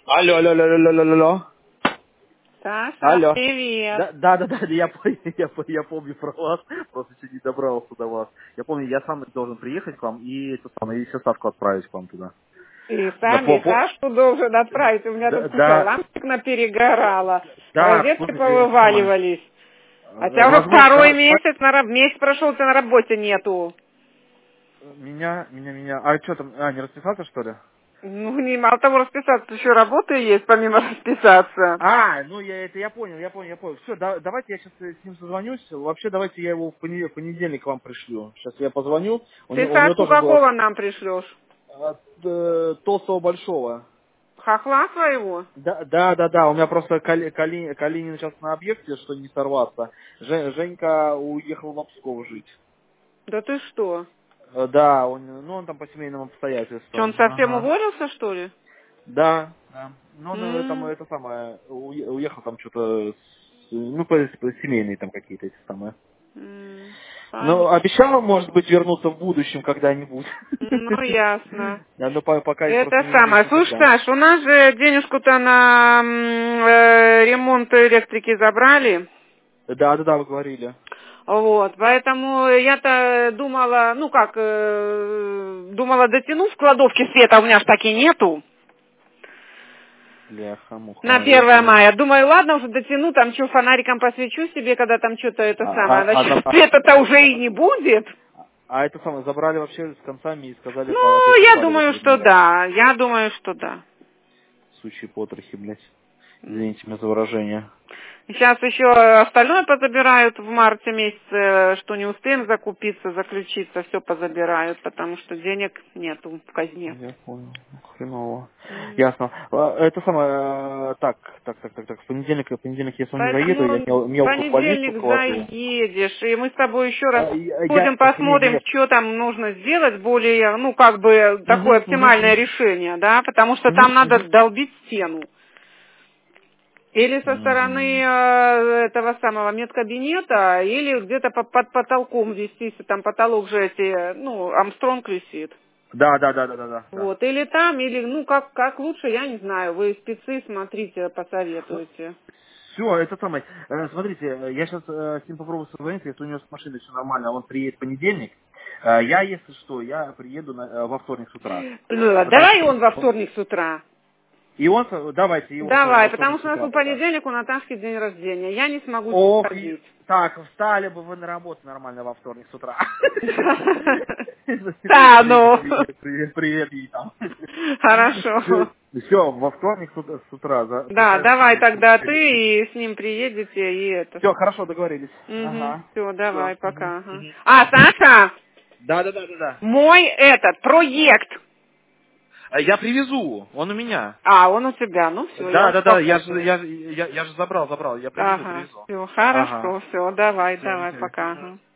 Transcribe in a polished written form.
Алло, алло, алло, алло, алло, алло. Саша, Алло. привет. Да, я помню про вас, просто еще не добрался до вас. Я помню, я сам должен приехать к вам и это самое, и составку отправить к вам туда. Ты Да, сам и Сашку должен отправить. У меня тут куча да, лампочек наперегорала. да, Розетки слушайте, это самое. повываливались. Хотя уже Возможно, второй месяц, месяц прошел, ты на работе нету. меня. А что там, не расписаться, что ли? Ну, не мало того расписаться, еще работа есть, помимо расписаться. Ну я понял. Все, давайте я сейчас с ним созвонюсь. Вообще, давайте я его в понедельник вам пришлю. Сейчас я позвоню. Ты У него Сашку тоже было какого нам пришлешь? толстого большого. Хохла своего? Да. У меня просто Калинин сейчас на объекте, что не сорваться. Женька уехал в Псков жить. Да ты что? Да, он там по семейным Че, он обстоятельствам. совсем Ага. уволился, что ли? Да. Ну, он там М, это самое, уехал там что-то, по семейные там какие-то эти самые. м, Ну, понятно. обещал, может быть, вернуться в будущем когда-нибудь. Ну, ясно. Да, но пока их просто Это не самое. известно Слушай, когда. Саш, у нас же денежку-то на ремонт электрики забрали. Да, вы говорили. Вот, поэтому я-то думала, думала дотяну в кладовке света, у меня ж так и нету. Бляха-муха, На я 1 понял. мая. Думаю, ладно, уже дотяну, там что, фонариком посвечу себе, когда там что-то это самое. Значит, света-то уже и не будет. это самое, забрали вообще с концами и сказали, опять Ну, я подваливать думаю, что вернее. да. Я думаю, что да. Сучьи потрохи, блядь. Извините меня за выражение. Сейчас еще остальное позабирают в марте месяце, что не успеем закупиться, заключиться, все позабирают, потому что денег нету в казне. Я понял. Хреново. М. Ясно. Это самое, так. В понедельник я с вами заеду, я Поэтому в мелкую в больницу понедельник кладу. заедешь, и мы с тобой еще раз Я, ходим, посмотрим, нет. что там нужно сделать более, такое оптимальное решение, да, потому что там надо долбить стену. Или со стороны этого самого медкабинета, или где-то под потолком вести, если там потолок же Армстронг висит. Да. Вот, или там, или, как лучше, я не знаю, вы спецы, смотрите, посоветуйте. Все, это самое. Смотрите, я сейчас с ним попробую созвониться, если у него с машиной все нормально, он приедет в понедельник. Если что, я приеду во вторник с утра. Ну, Потому давай что он во вторник с утра. давайте его во Давай, потому вторник с что у нас утра в тогда. понедельник у Наташки день рождения. Я не смогу Ох, ходить. так, встали бы вы на работу нормально во вторник с утра. Да, ну. Привет ей там. Хорошо. Все, во вторник с утра Да, поставим давай себе тогда ты перед. и с ним приедете, и это. Все, хорошо, договорились. Угу, Ага. все, Все. давай, пока. Ага. Саша, Да. мой этот проект. Я привезу, он у меня. Он у тебя, ну все, я Да, я успокоилась. же забрал, я Ага, привезу. все, Ага. хорошо, все, давай, Все, пока. Ага.